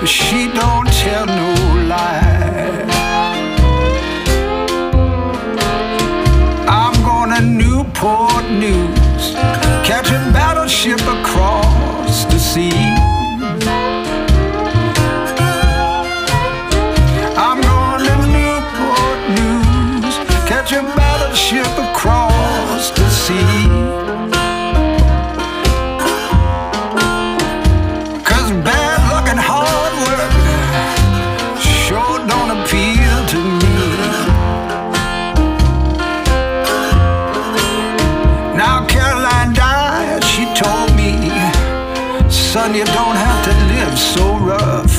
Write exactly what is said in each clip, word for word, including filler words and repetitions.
she don't tell no lie. I'm going to Newport News, catch a battleship across the sea. I'm going to Newport News, catch a battleship across the sea. Cause bad luck and hard work sure don't appeal to me. Now Caroline died, she told me, son, you don't have to live so rough.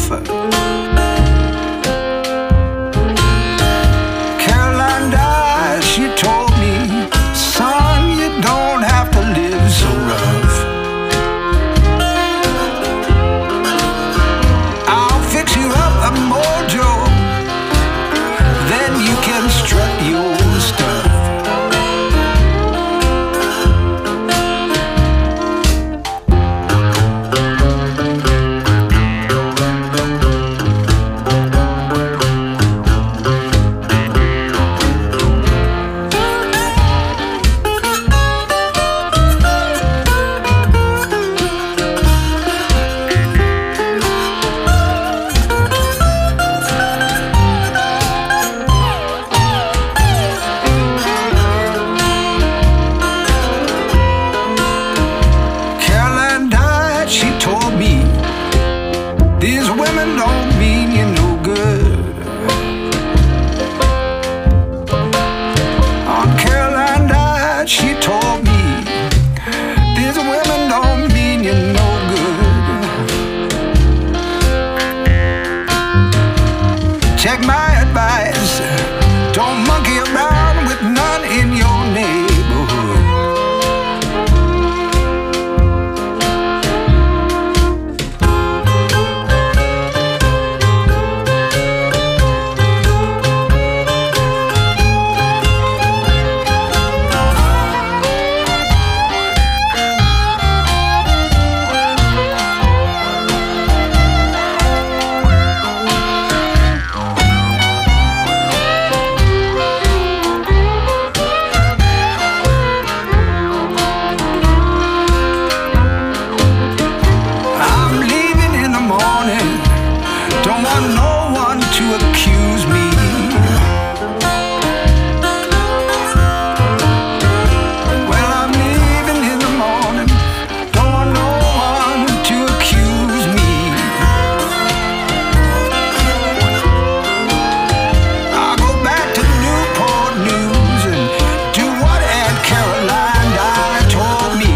Caroline died, she told me, son, you don't have to live so rough. I'll fix you up a mojo, then you can strut your stuff. These women don't mean you no good. Aunt Caroline died, she told me, these women don't mean you no good. Take my advice, don't monkey around with none in your neighborhood. Don't want no one to accuse me. Well, I'm leaving in the morning. Don't want no one to accuse me. I'll go back to Newport News and do what Aunt Caroline died told me.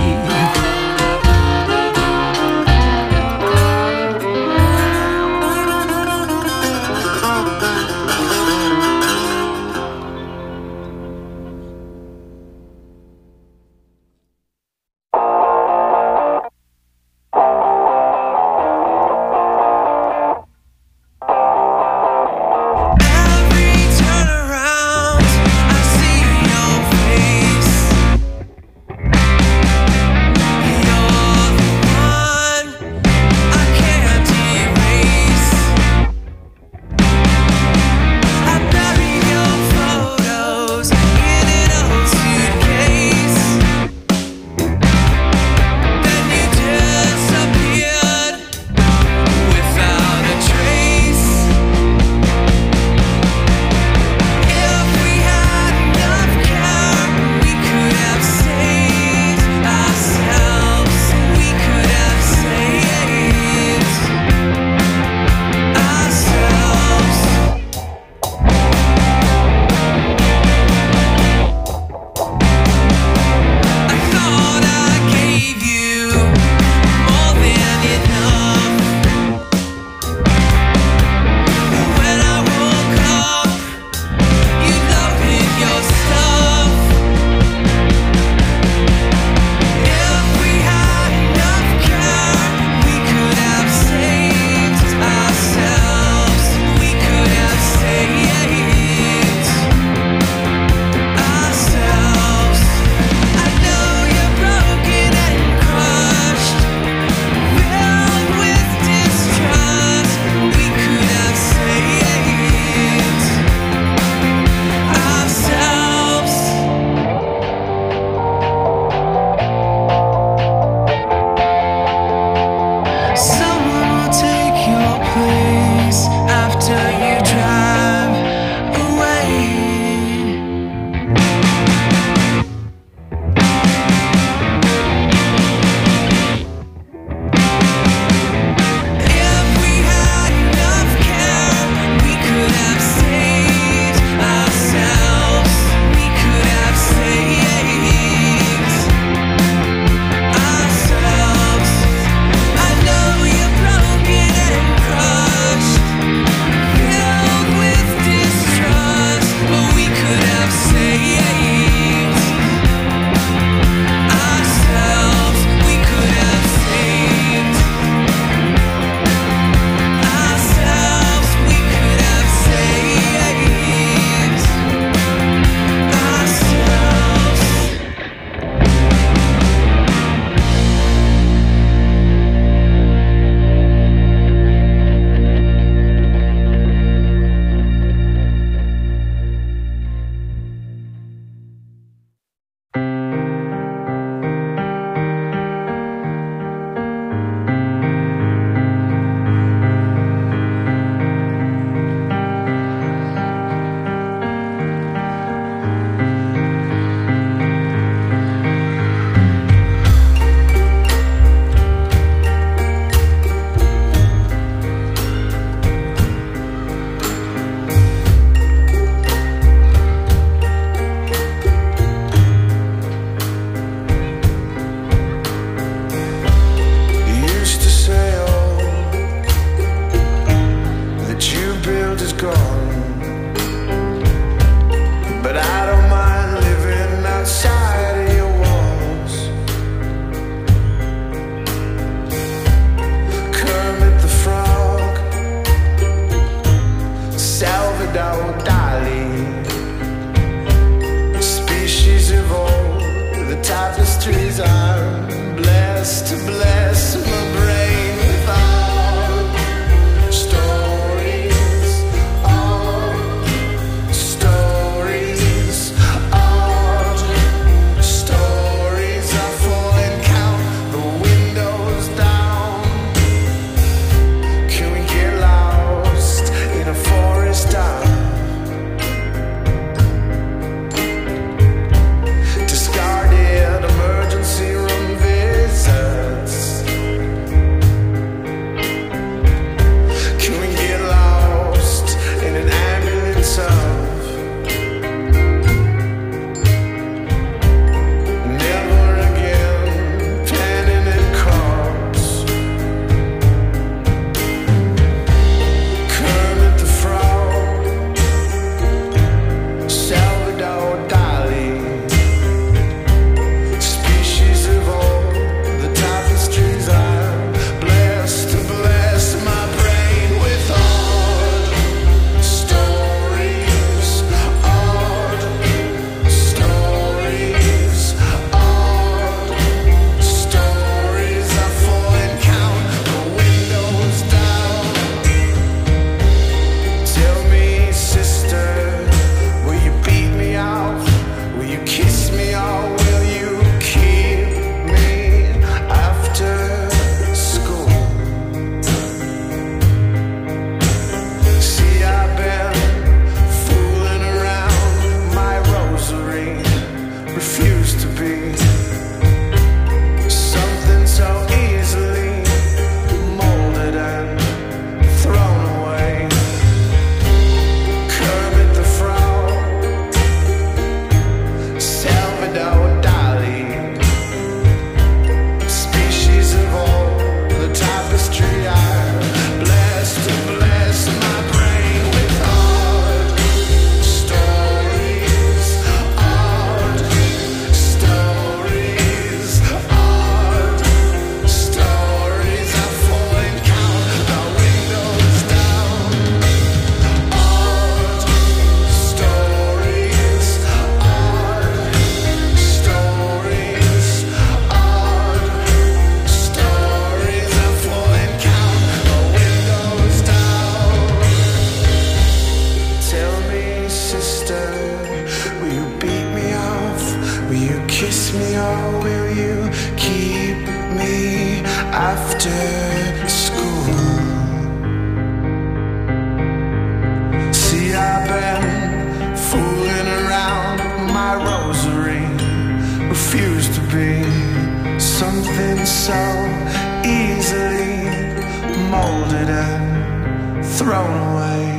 molded and thrown away.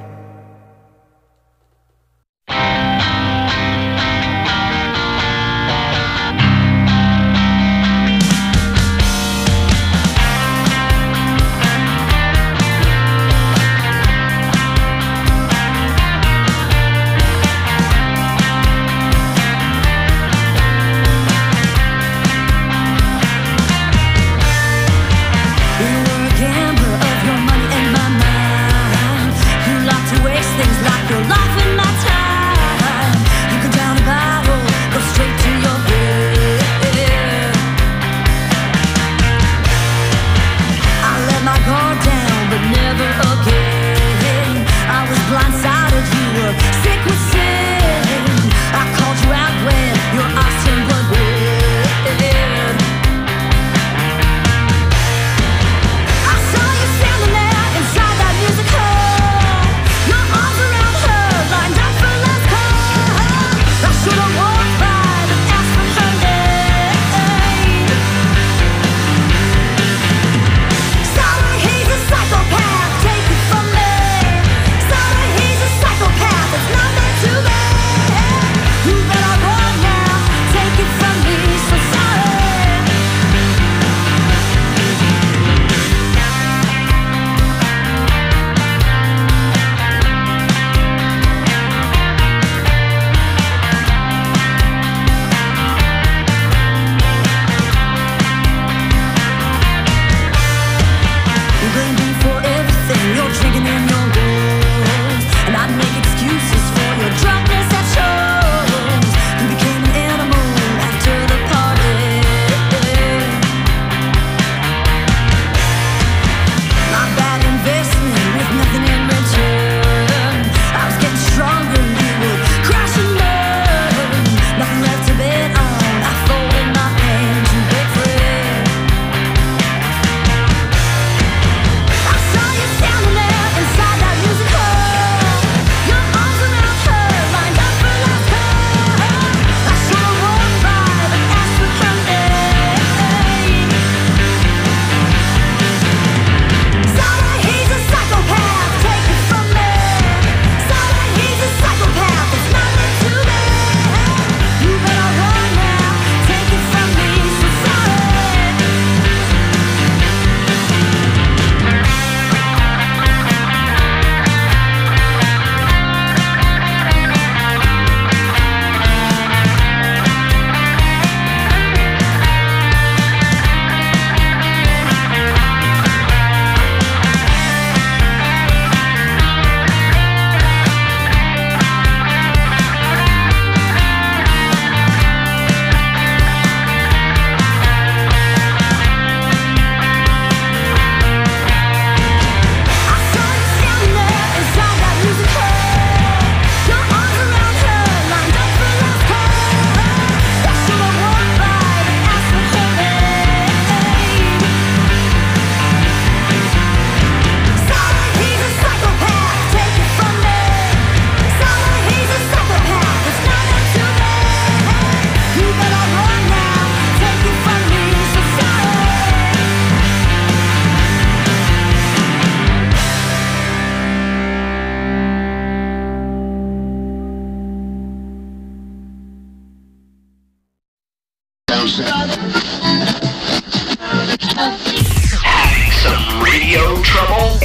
Some radio trouble?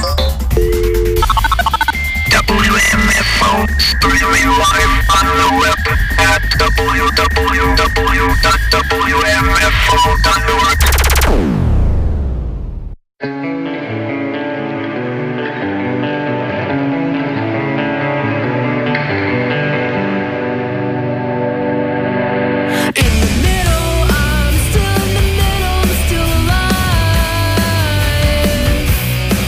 W M F O streaming live on the web at w w w dot w m f o dot org. Still alive.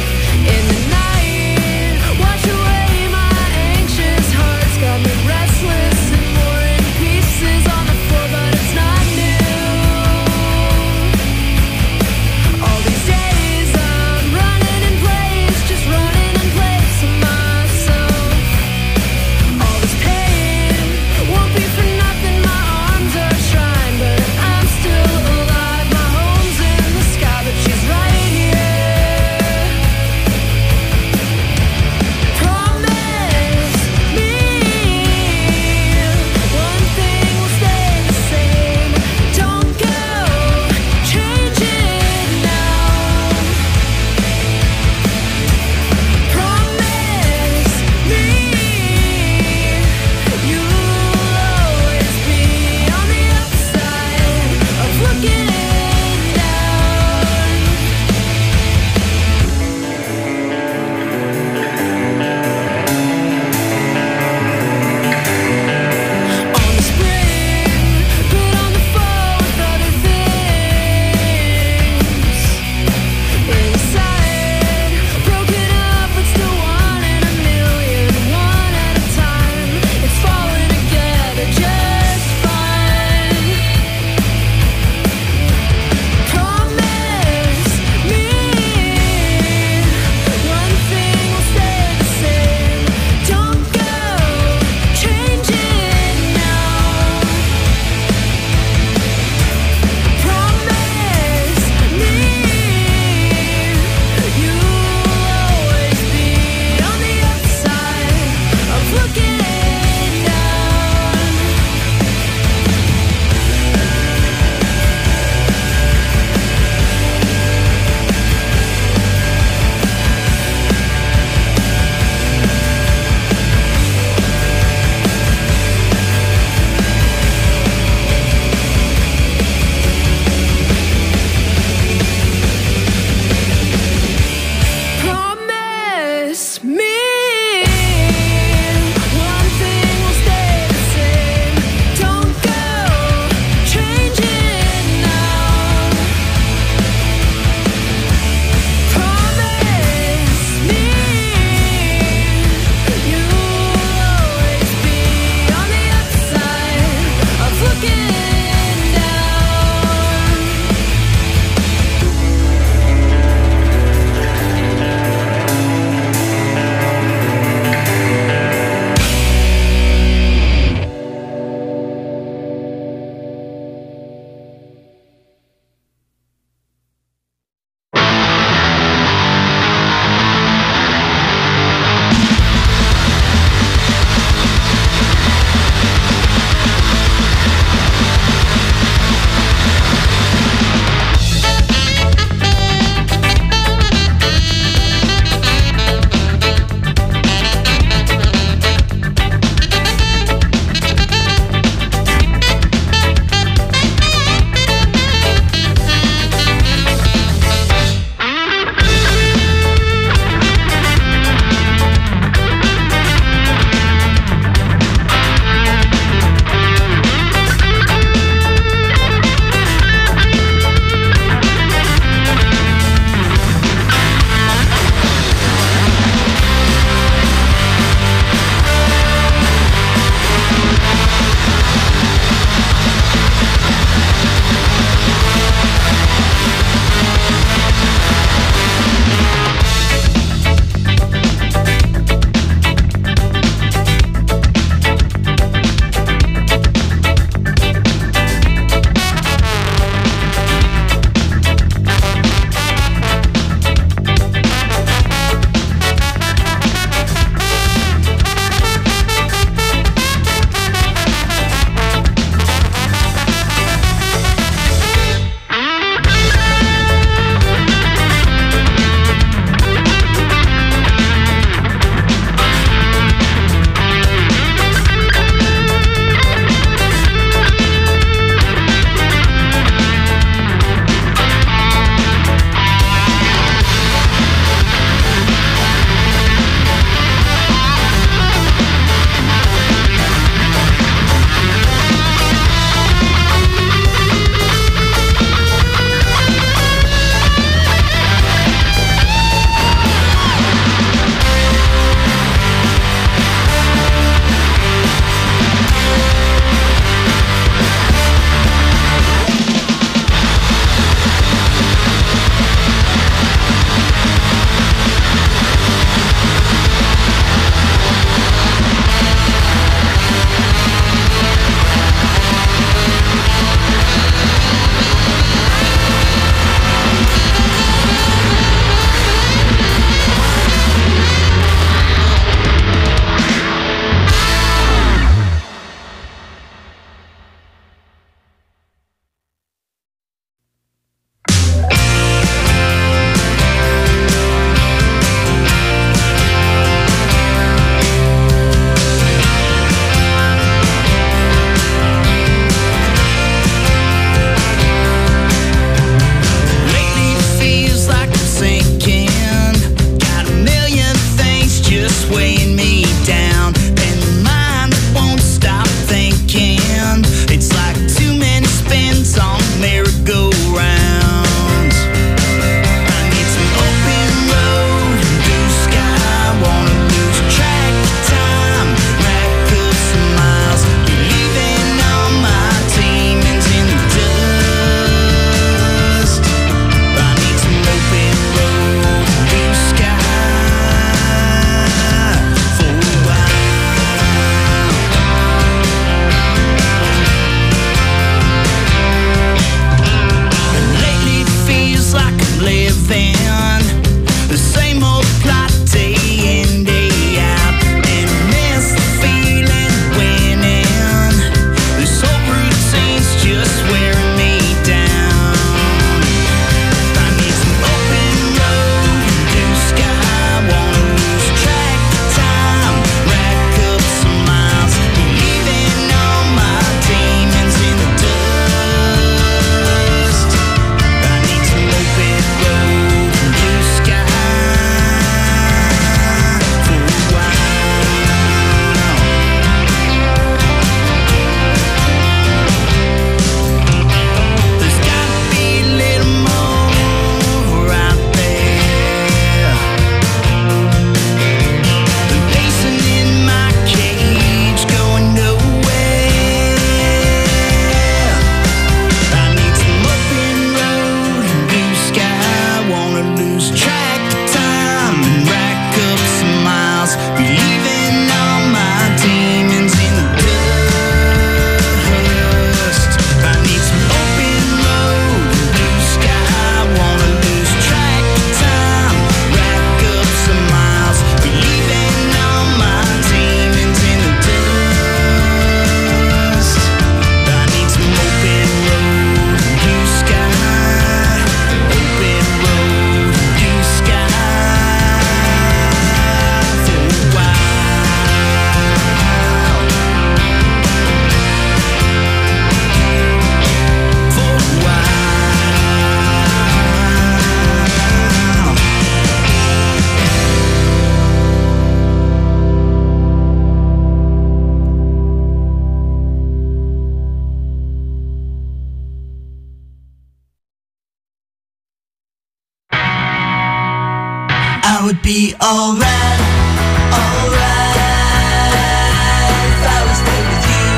would be alright, alright. If I was there with you,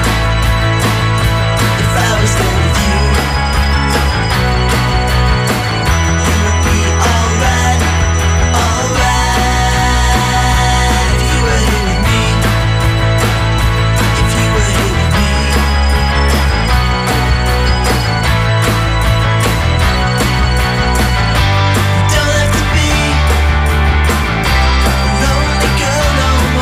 if I was there with you, you would be alright, alright. If you were here with me, if you were here with me. You don't have to be a lonely girl no more.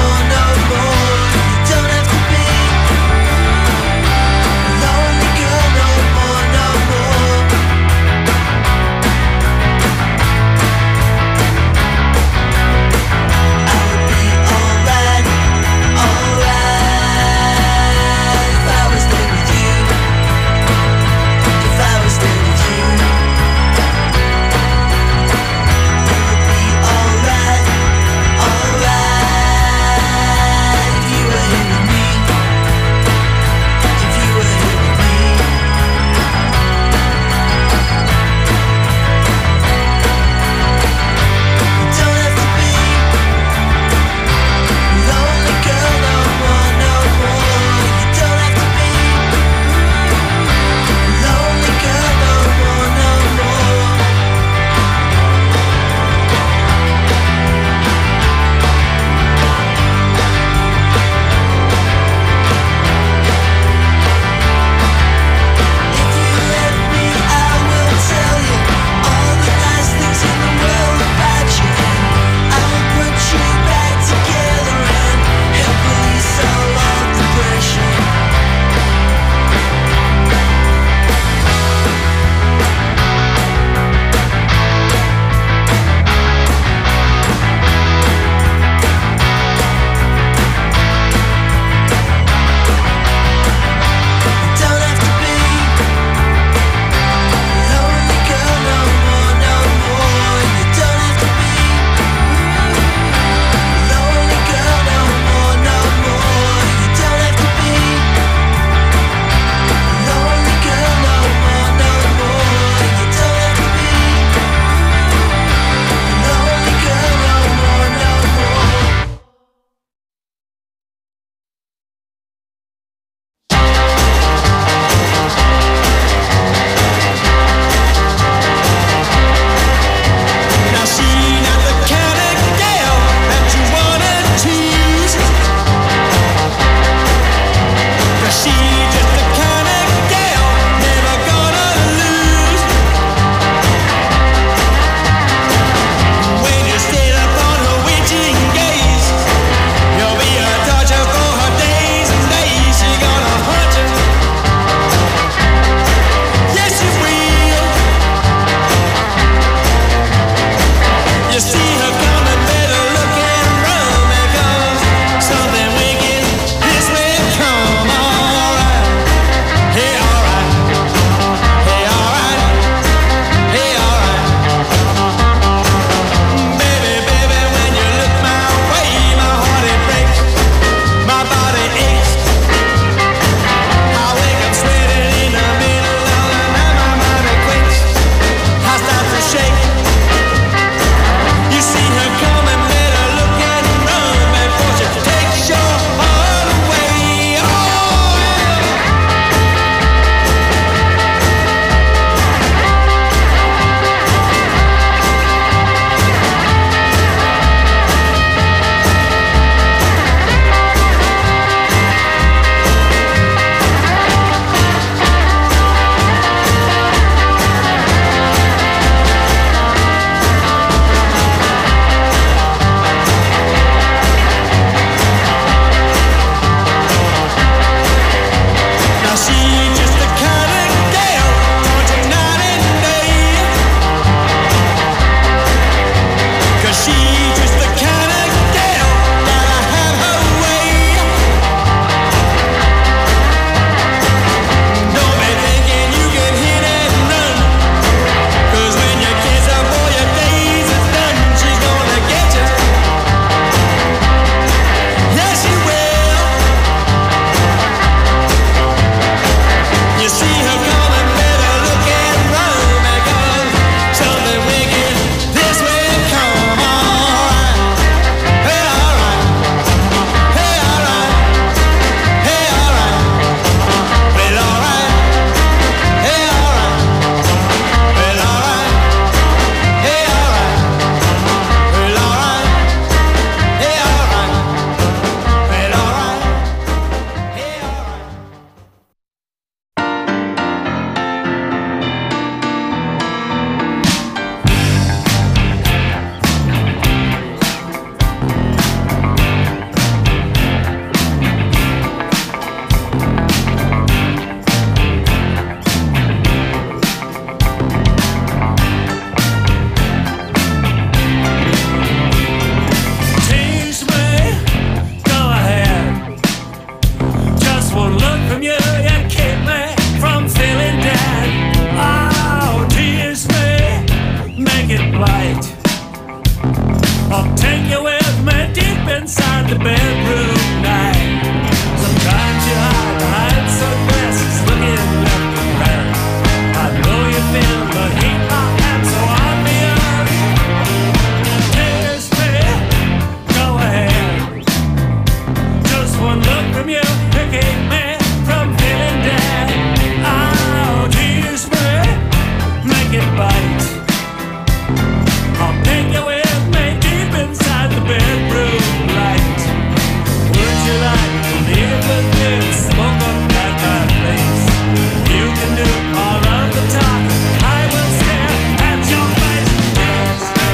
take you with me deep inside the bedroom night. Sometimes you hide behind sunglasses, looking left and right. I know you feel the heat I am so obvious. Tears me, go ahead. Just one look from you to keep me from feeling dead. Oh, tease me, make it bite. I'll take you with me deep inside the bedroom light. Would you like to live with me and smoke up at my place? You can do all of the talking, I will stare at your face. Tease me,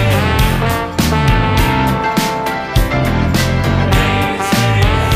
tease me,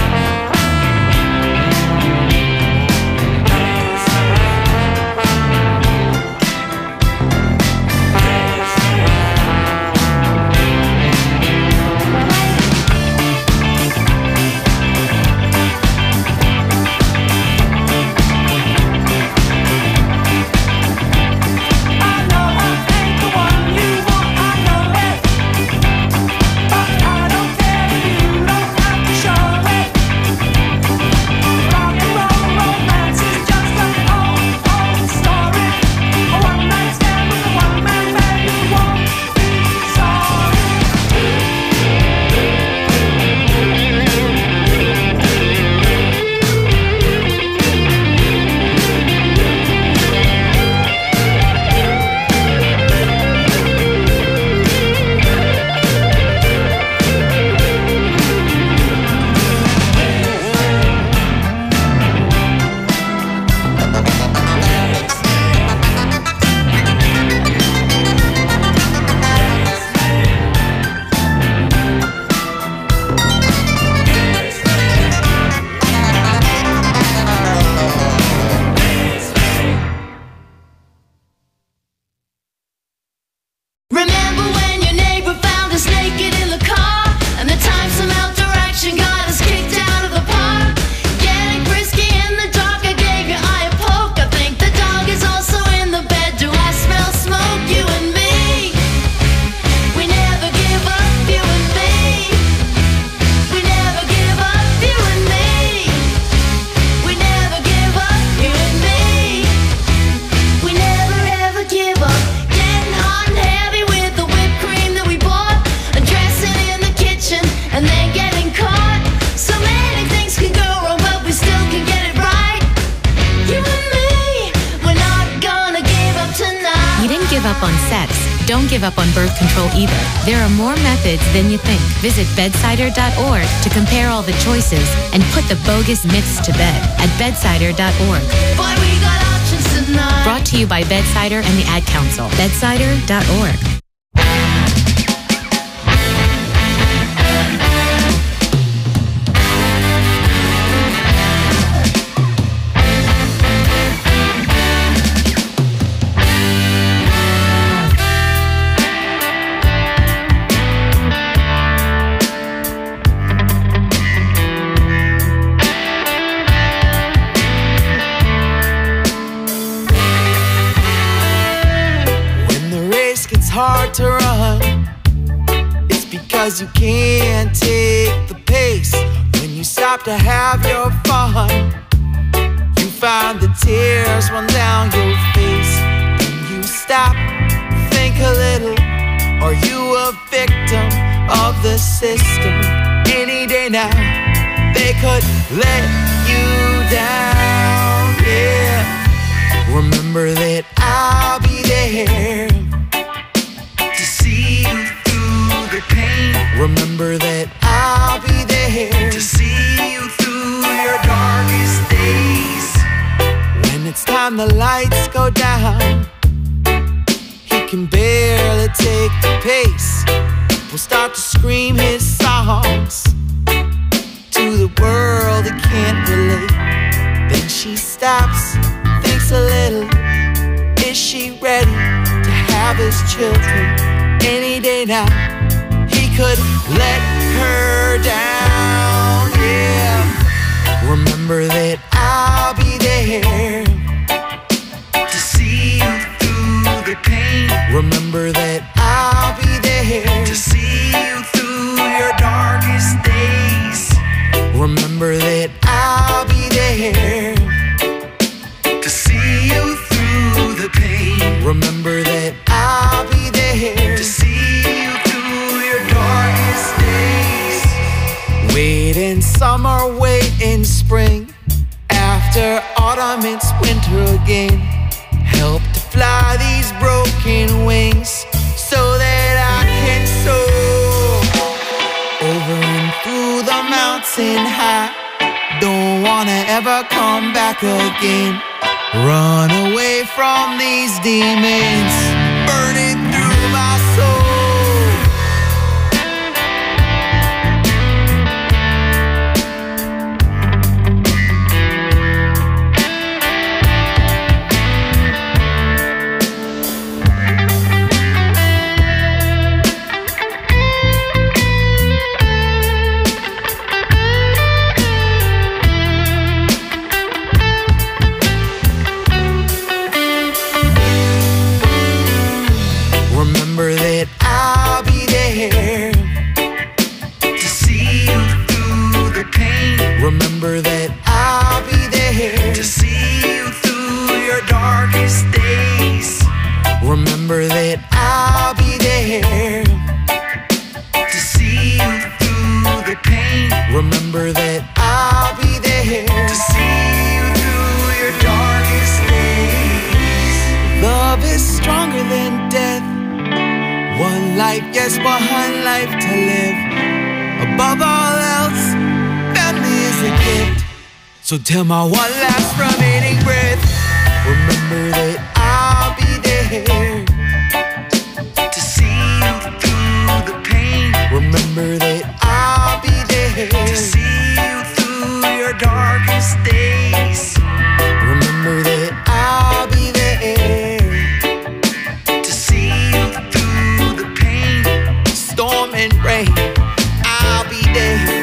Remember when your neighbor found us naked in the car? And the time some outdoor action got us kicked out of the park? Getting frisky in the dark, I gave your eye a poke. I think the dog is also in the bed. Do I smell smoke? You and me, we never give up. You and me, we never give up. You and me, we never give up. You and me, we never ever give up. Getting hot and heavy with the whipped cream that we bought, undressing in the kitchen and then getting caught. So many things can go wrong, but we still can get it right. You and me, we're not gonna give up tonight. You didn't give up on sex. Don't give up on birth control either. There are more methods than you think. Visit bedsider dot org to compare all the choices and put the bogus myths to bed at bedsider dot org. Boy, we got options tonight. Brought to you by Bedsider and the Ad Council. bedsider dot org. When the race gets hard to run, it's because you can't take the pace. When you stop to have your fun, you find the tears run down your face. When you stop, think a little. Are you a victim of the system? Any day now, they could let you down, yeah. Remember that I'll be there To see you through the pain, Remember that I'll be there to see you through your darkest days. when it's time the lights go down. He can barely take the pace. Will start to scream his songs to the world that can't relate. Then she stops, thinks a little. Is she ready to have his children? Any day now, he could let her down, yeah. Remember that I'll be there To see you through the pain, Remember that I'll be there to see you through summer, wait in spring. After autumn, it's winter again. Help to fly these broken wings so that I can soar over and through the mountain high. Don't wanna ever come back again. Run away from these demons, burning through my soul. Remember that I'll be there to see you through the pain. Remember that I'll be there to see you through your darkest days. Remember that I'll be there to see you through the pain. Remember that I'll be there to see you through your darkest days. Love is stronger than death. One life, yes, one life to live. Above all else, family is a gift. So till my one last remaining breath, remember that I'll be there to see you through the pain. Remember that I'll be there to see you through your darkest days. Remember that I'll be there to see you through the pain, storm and rain. I'll be there.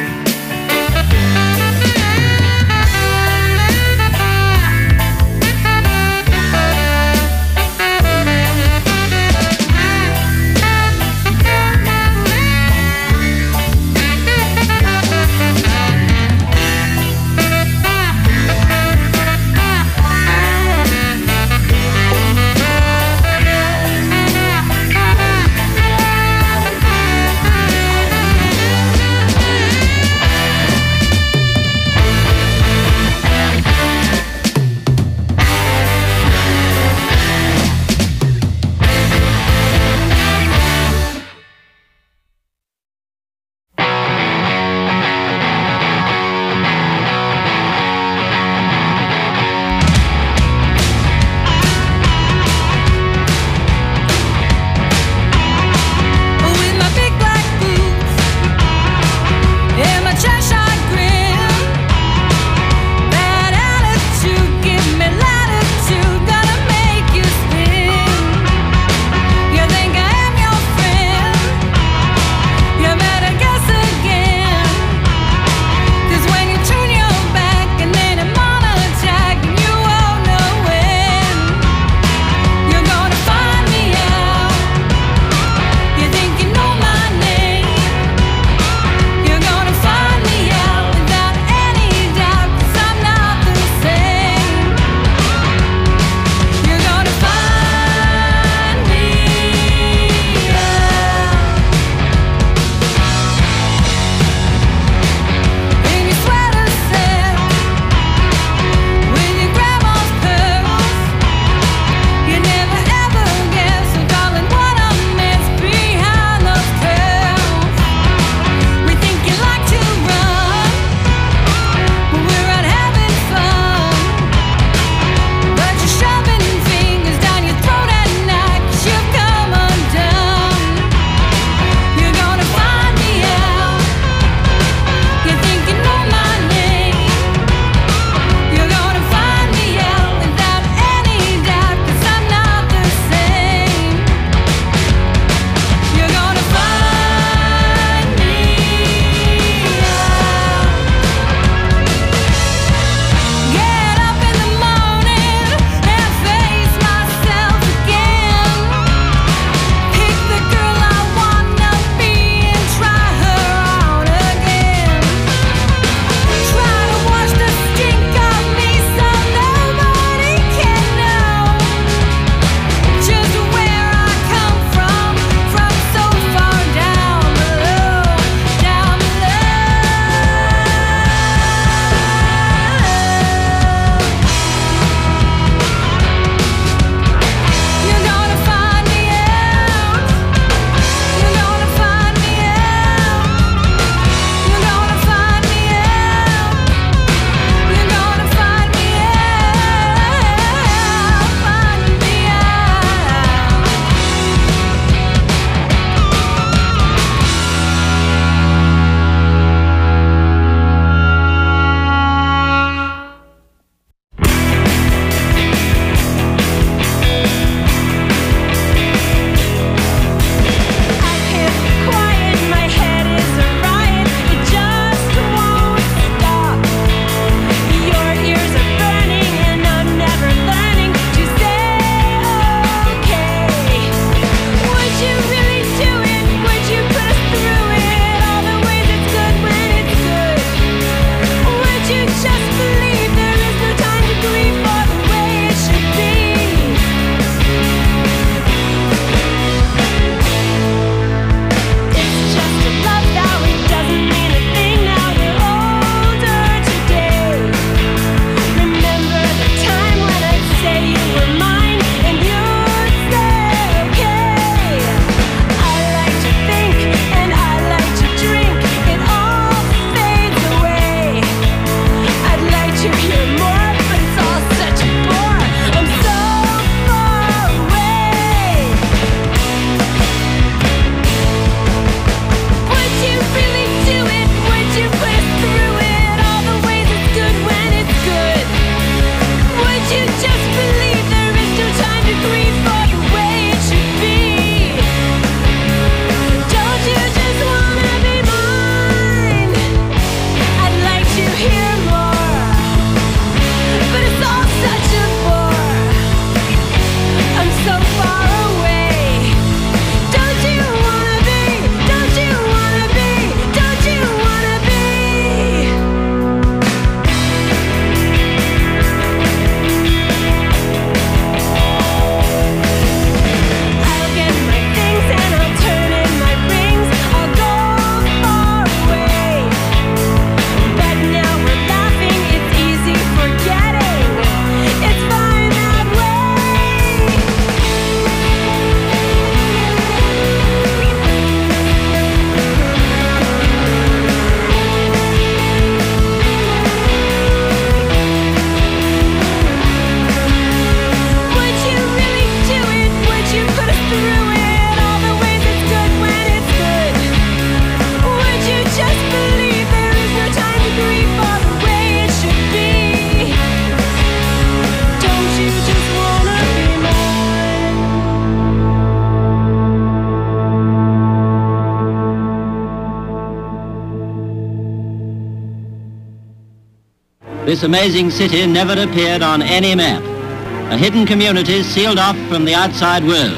This amazing city never appeared on any map. A hidden community sealed off from the outside world.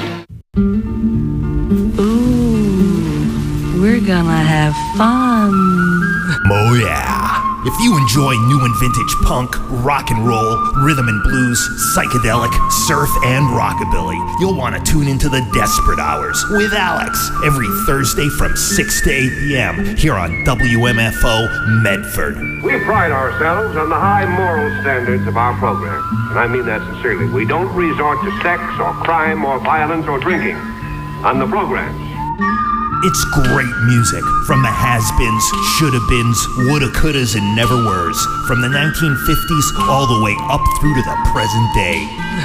Ooh, we're gonna have fun. Oh yeah. If you enjoy new and vintage punk, rock and roll, rhythm and blues, psychedelic, surf, and rockabilly, you'll want to tune into the Desperate Hours with Alex every Thursday from six to eight p.m. here on W M F O Medford. We pride ourselves on the high moral standards of our program, and I mean that sincerely. We don't resort to sex or crime or violence or drinking on the programs. It's great music from the has-beens, shoulda-beens, woulda, couldas, and never-weres, from the nineteen fifties all the way up through to the present day.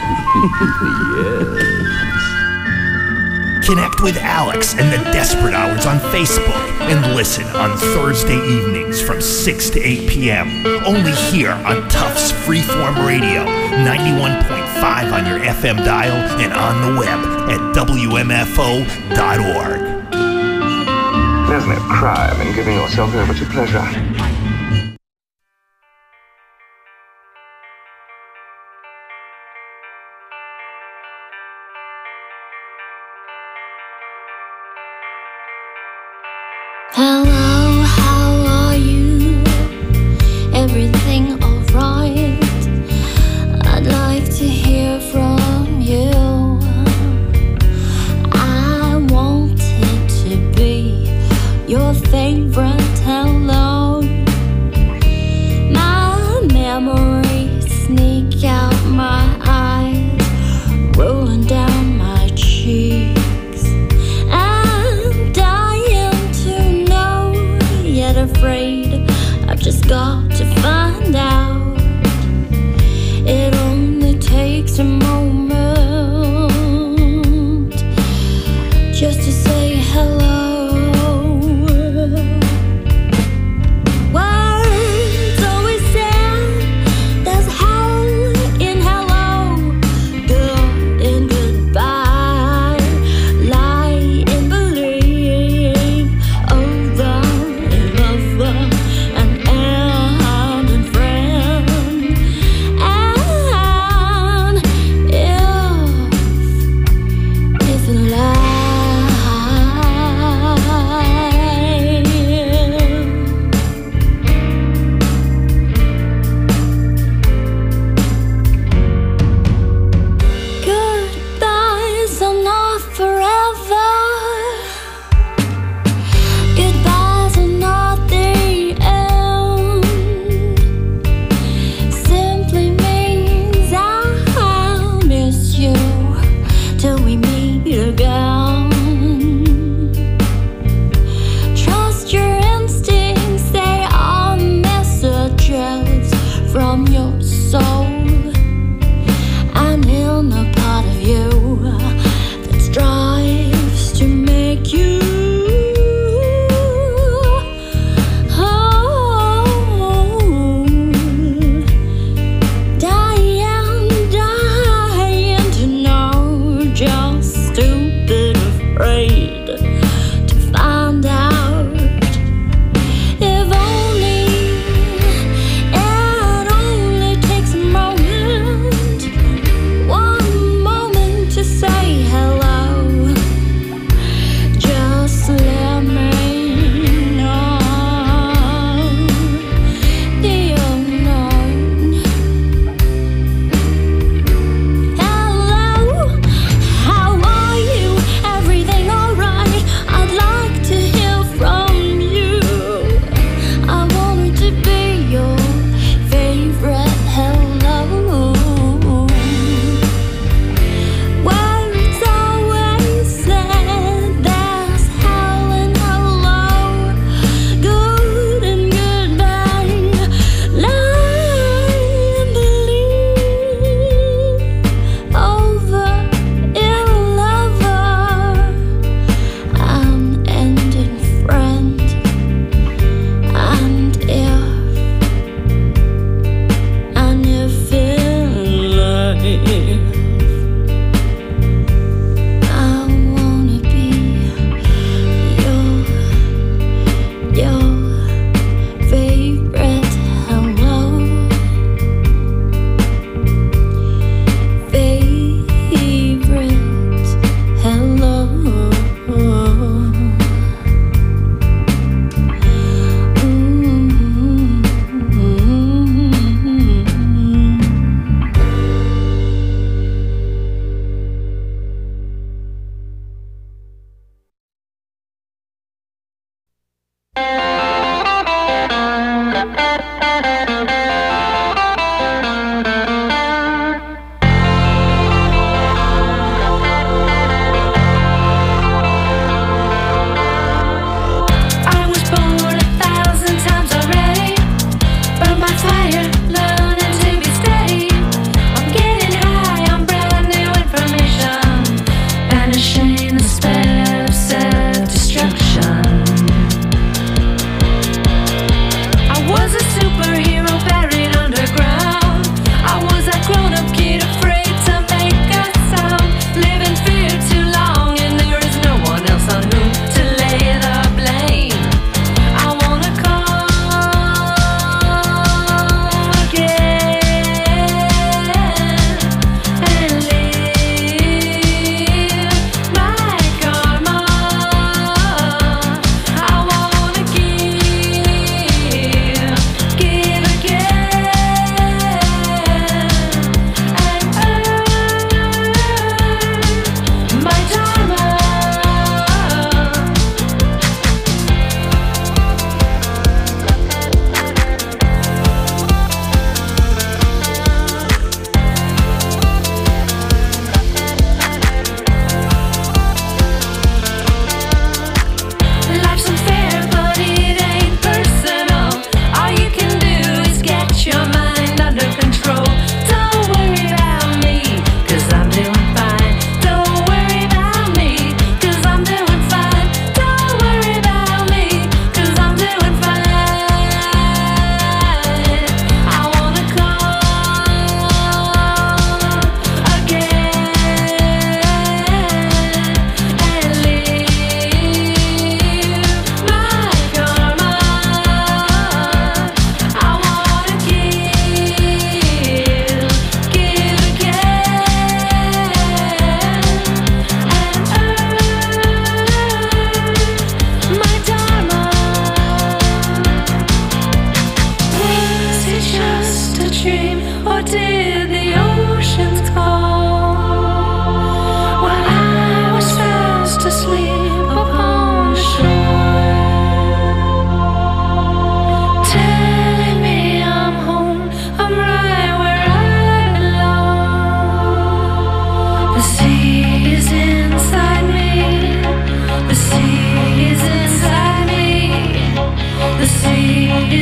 Yes. Connect with Alex and the Desperate Hours on Facebook and listen on Thursday evenings from six to eight p.m. only here on Tufts Freeform Radio, ninety-one point five on your F M dial and on the web at W M F O dot org. There's no crime in giving yourself over to pleasure. Hello, how are you? Everything alright? I'd like to hear from you. I wanted to be your favorite hello. My memories sneak out my eyes, rolling down my cheeks. I'm dying to know, yet afraid I've just got to find out. It only takes a moment just to say hello.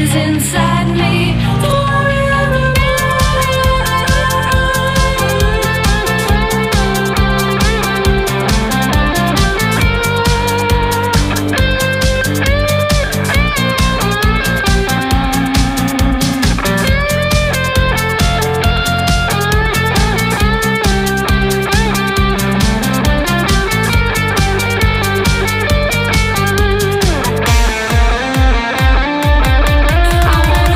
dreams inside me. I wanna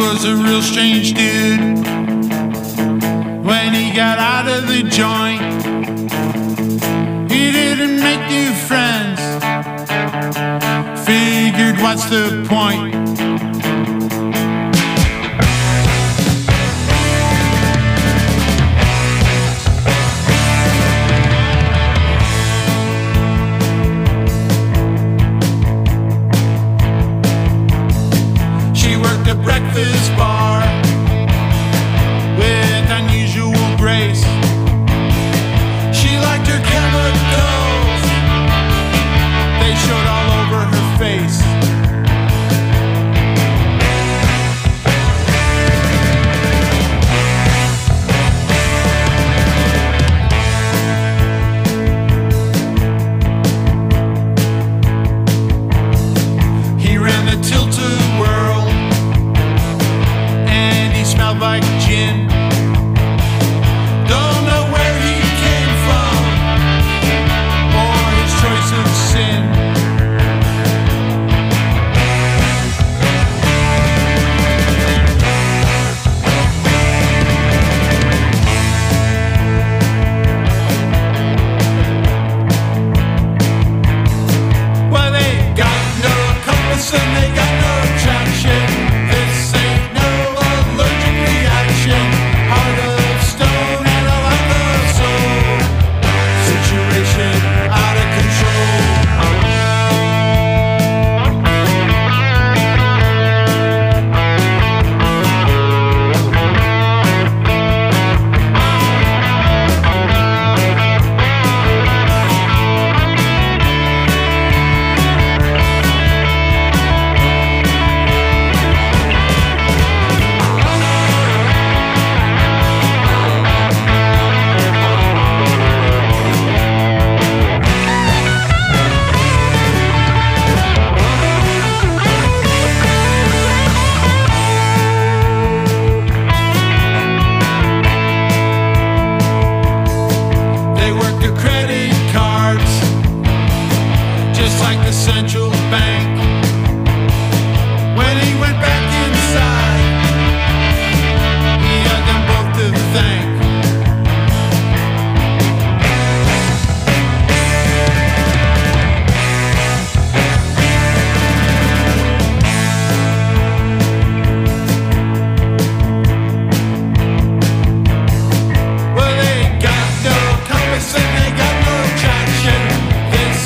was a real strange dude. When he got out of the joint, he didn't make new friends. Figured, what's the point?